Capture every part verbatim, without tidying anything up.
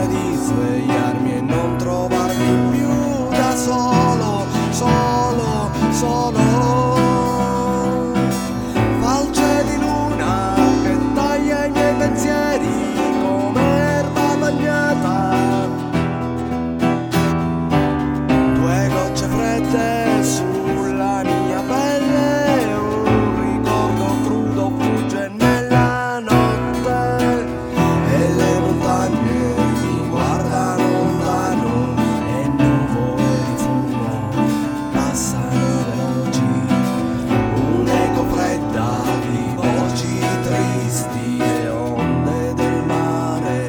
paura di svegliarmi e non trovarmi più da solo, solo, solo. Falce di luna che taglia i miei pensieri come erba bagnata. Due gocce fredde sulla mia pelle, un ricordo crudo fugge nella notte e le montagne mi guardano lontano e nuvole di fumo passano veloci. Un'eco fredda di voci tristi e onde del mare,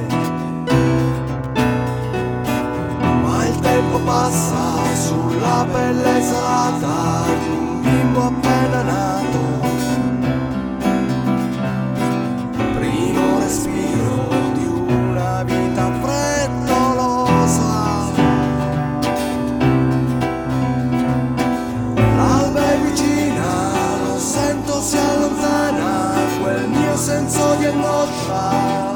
ma il tempo passa sulla pelle salata di un bimbo appena nato. Primo respiro di una vita frettolosa. L'alba è vicina, lo sento si allontana, quel mio senso di angoscia.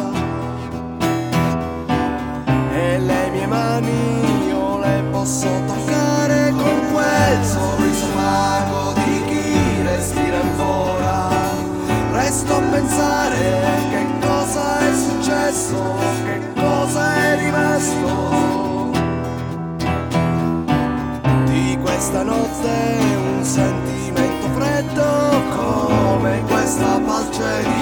E le mie mani io le posso toccare con quel sorriso vago di chi respira ancora. Resto a pensare che cosa è successo, che cosa è rimasto di questa notte. Un sentimento freddo come questa falce di